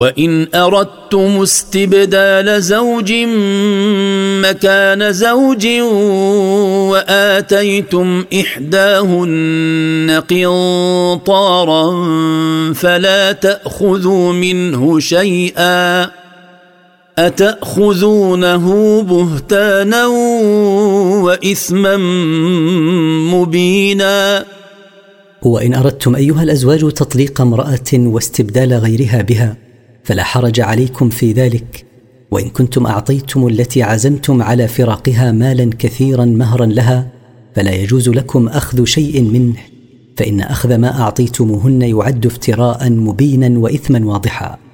وإن أردتم استبدال زوج مكان زوج وآتيتم إحداهن قنطارا فلا تأخذوا منه شيئا أتأخذونه بهتانا وإثما مبينا. وإن أردتم أيها الأزواج تطليق امرأة واستبدال غيرها بها فلا حرج عليكم في ذلك، وإن كنتم أعطيتم التي عزمتم على فراقها مالا كثيرا مهرا لها فلا يجوز لكم أخذ شيء منه، فإن أخذ ما أعطيتموهن يعد افتراء مبينا وإثما واضحا.